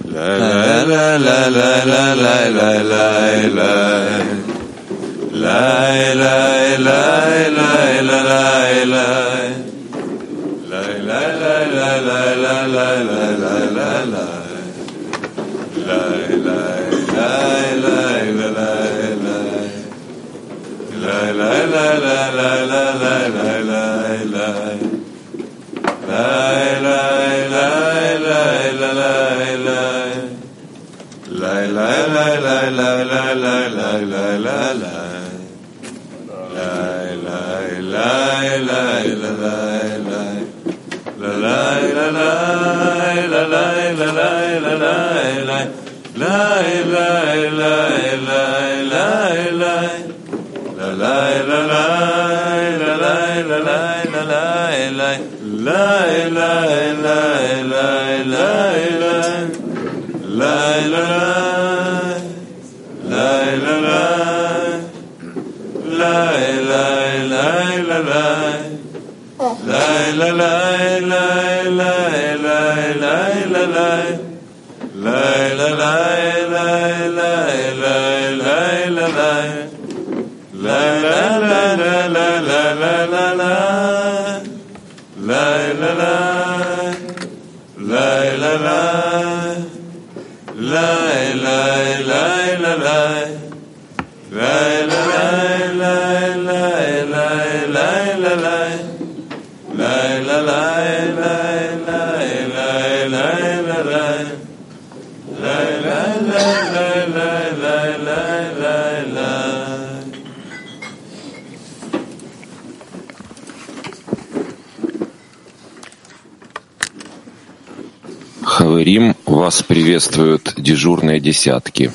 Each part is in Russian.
Хаверим, вас приветствуют дежурные десятки.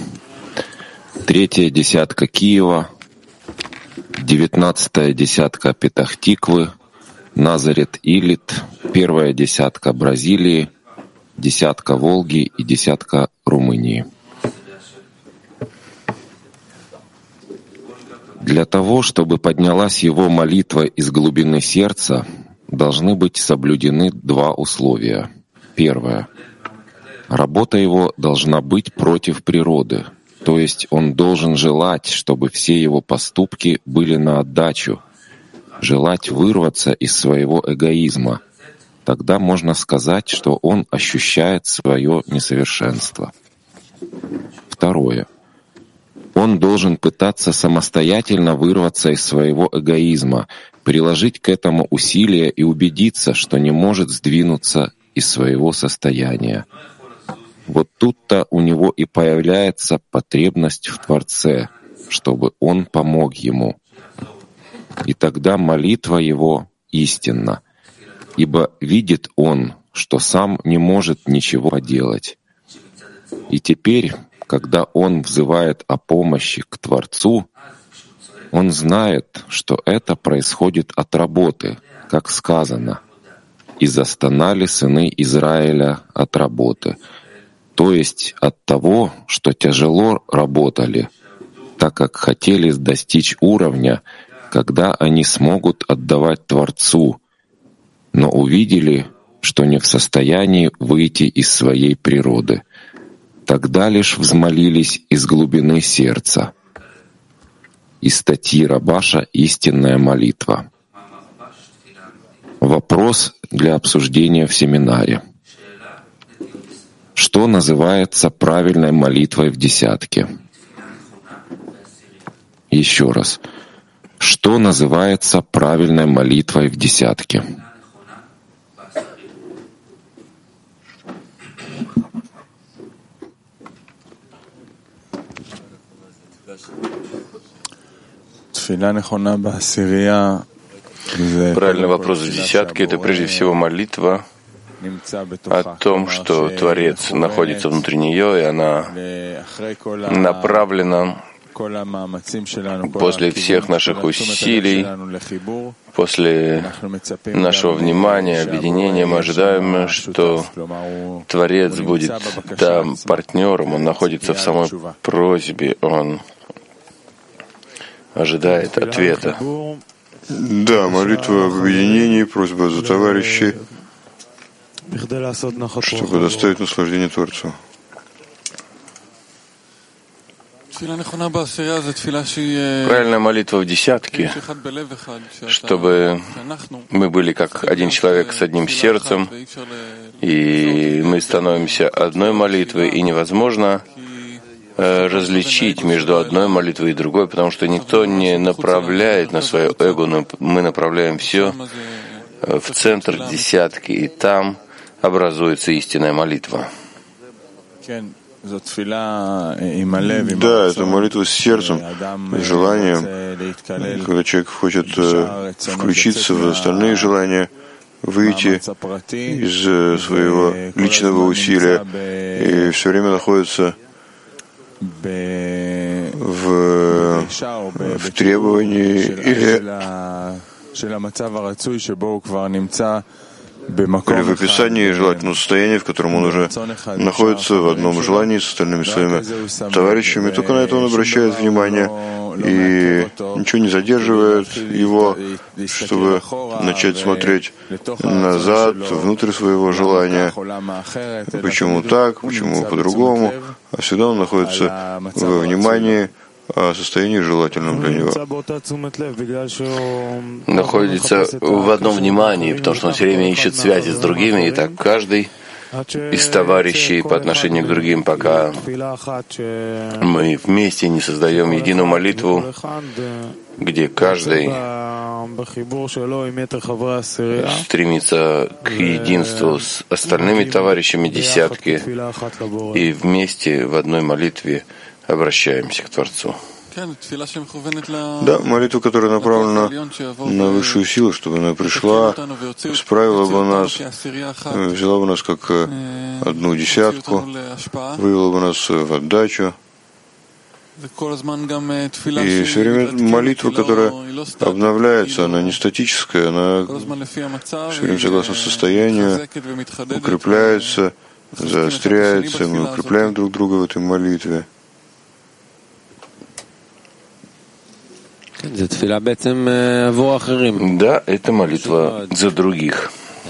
3-я десятка Киева, 19-я десятка Петах-Тиквы, Назарет Илит, 1-я десятка Бразилии, 10-ка Волги и 10-ка Румынии. Для того, чтобы поднялась его молитва из глубины сердца, должны быть соблюдены 2 условия. Первое. Работа его должна быть против природы, то есть он должен желать, чтобы все его поступки были на отдачу, желать вырваться из своего эгоизма. Тогда можно сказать, что он ощущает свое несовершенство. Второе. Он должен пытаться самостоятельно вырваться из своего эгоизма, приложить к этому усилия и убедиться, что не может сдвинуться из своего состояния. Вот тут-то у него и появляется потребность в Творце, чтобы он помог ему. И тогда молитва его истинна, ибо видит он, что сам не может ничего поделать. И теперь, когда он взывает о помощи к Творцу, он знает, что это происходит от работы, как сказано, «И застонали сыны Израиля от работы», то есть от того, что тяжело работали, так как хотели достичь уровня, когда они смогут отдавать Творцу, но увидели, что не в состоянии выйти из своей природы. Тогда лишь взмолились из глубины сердца. Из статьи Рабаша «Истинная молитва». Вопрос для обсуждения в семинаре. Что называется правильной молитвой в десятке? Еще раз. Что называется правильной молитвой в десятке? Правильный вопрос в десятке — это прежде всего молитва о том, что Творец находится внутри нее, и она направлена после всех наших усилий, после нашего внимания, объединения. Мы ожидаем, что Творец будет там партнером, он находится в самой просьбе, он ожидает ответа. Да, молитва об объединении, просьба за товарищей, чтобы доставить наслаждение Творцу. Правильная молитва в десятке, чтобы мы были как один человек с одним сердцем, и мы становимся одной молитвой, и невозможно различить между одной молитвой и другой, потому что никто не направляет на свое эго, но мы направляем все в центр десятки, и там образуется истинная молитва. Да, это молитва с сердцем, с желанием, когда человек хочет включиться в остальные желания, выйти из своего личного усилия и все время находится в требовании или в описании желательного состояния, в котором он уже находится в одном желании с остальными своими товарищами. Только на это он обращает внимание и ничего не задерживает его, чтобы начать смотреть назад, внутрь своего желания. Почему так, почему по-другому. А всегда он находится во внимании о состоянии желательном для него. Находится в одном внимании, потому что он все время ищет связи с другими, и так каждый из товарищей по отношению к другим, пока мы вместе не создаем единую молитву, где каждый стремится к единству с остальными товарищами десятки, и вместе в одной молитве обращаемся к Творцу. Да, молитва, которая направлена на высшую силу, чтобы она пришла, справила бы нас, взяла бы нас как одну десятку, вывела бы нас в отдачу. И все время молитва, которая обновляется, она не статическая, она все время согласно состоянию укрепляется, заостряется, мы укрепляем друг друга в этой молитве. Да, это молитва за других.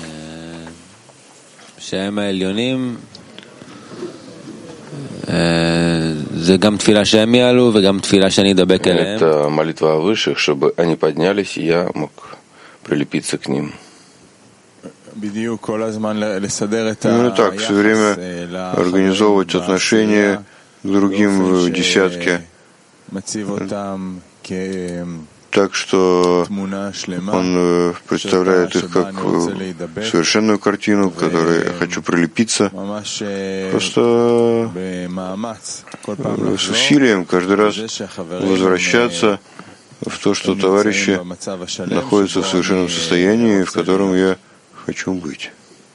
Это молитва о высших, чтобы они поднялись, и я мог прилепиться к ним. Именно так, все время организовывать отношения к другим в десятке, так что он представляет их как совершенную картину, к которой я хочу прилепиться, просто с усилием каждый раз возвращаться в то, что товарищи находятся в совершенном состоянии, в котором я хочу быть.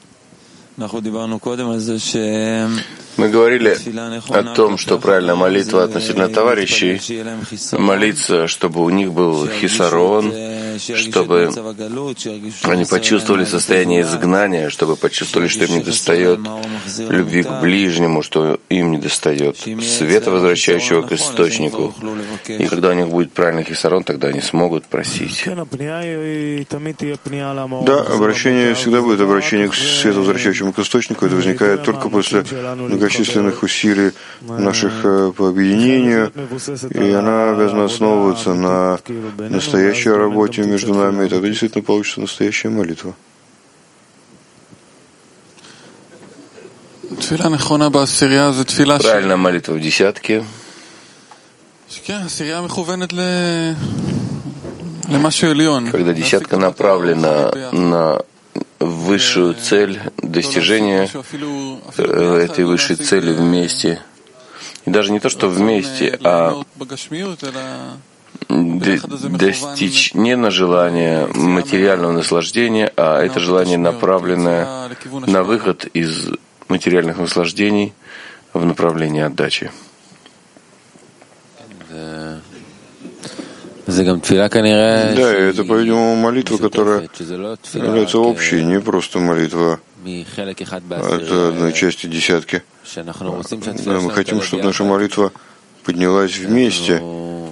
Мы говорили о том, что правильная молитва относительно товарищей, молиться, чтобы у них был хисарон, чтобы они почувствовали состояние изгнания, чтобы почувствовали, что им недостает любви к ближнему, что им недостает света, возвращающего к источнику. И когда у них будет правильный хисарон, тогда они смогут просить. Да, обращение всегда будет обращение к свету, возвращающему к источнику. Это возникает только после многочисленных усилий наших по объединению, и она обязана основываться на настоящей работе между нами, и тогда действительно получится настоящая молитва. Правильная молитва в десятке. Когда десятка направлена на высшую цель, достижения этой высшей цели вместе. И даже не то, что вместе, а достичь не на желание материального наслаждения, а это желание, направленное на выход из материальных наслаждений в направлении отдачи. Да, это, по-видимому, молитва, которая является общей, не просто молитва от одной части десятки. Мы хотим, чтобы наша молитва поднялась вместе.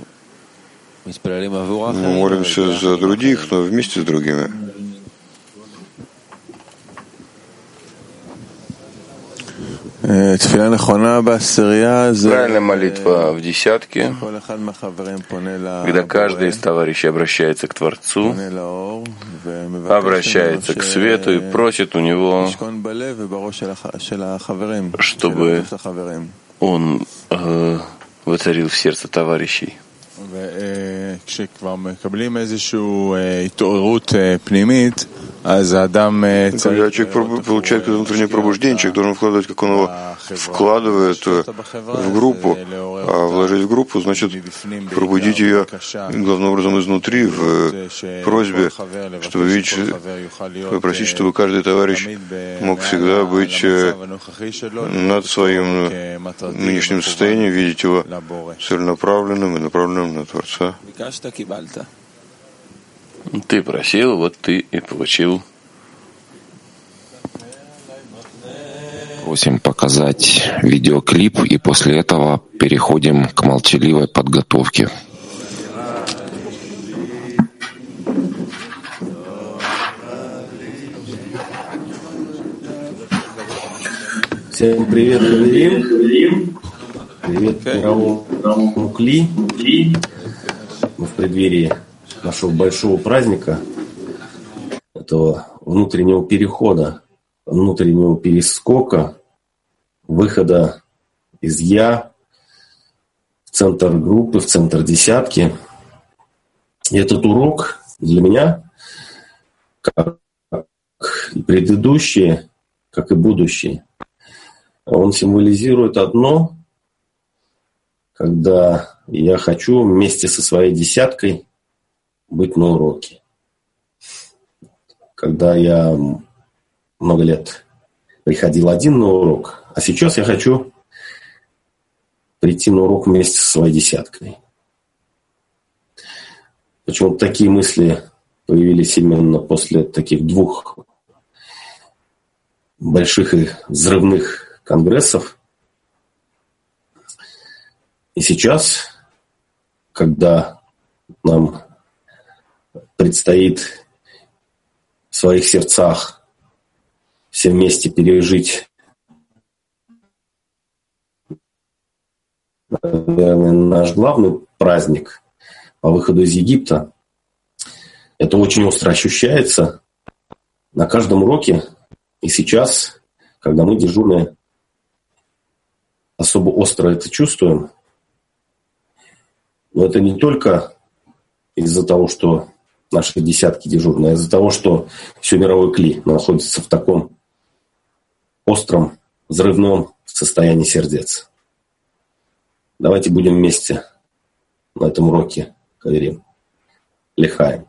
Мы молимся за других, но вместе с другими. Правильная молитва в десятке, когда каждый из товарищей обращается к Творцу, обращается к свету и просит у него, чтобы он воцарил в сердце товарищей. Когда человек получает какое-то внутреннее пробуждение, человек должен вкладывать, как он его вкладывает в группу. А вложить в группу значит пробудить ее главным образом изнутри, в просьбе, чтобы видеть, попросить, чтобы каждый товарищ мог всегда быть над своим нынешним состоянием, видеть его целенаправленным и направленным на Творца. Ты просил, вот ты и получил. Просим показать видеоклип, и после этого переходим к молчаливой подготовке. Всем привет, Хаверим. Привет мировому Кли. Мы в преддверии нашего большого праздника, этого внутреннего перехода, внутреннего перескока, выхода из «я» в центр группы, в центр десятки. И этот урок для меня, как и предыдущие, как и будущие, он символизирует одно, когда я хочу вместе со своей десяткой быть на уроке. Когда я много лет приходил один на урок, а сейчас я хочу прийти на урок вместе со своей десяткой. Почему-то такие мысли появились именно после таких двух больших и взрывных конгрессов. И сейчас, когда нам предстоит в своих сердцах все вместе пережить, наверное, наш главный праздник по выходу из Египта, это очень остро ощущается на каждом уроке. И сейчас, когда мы дежурные особо остро это чувствуем, но это не только из-за того, что наши десятки дежурные, а из-за того, что все мировое Кли находится в таком остром, взрывном состоянии сердец. Давайте будем вместе на этом уроке, Хаверим. Лехаем.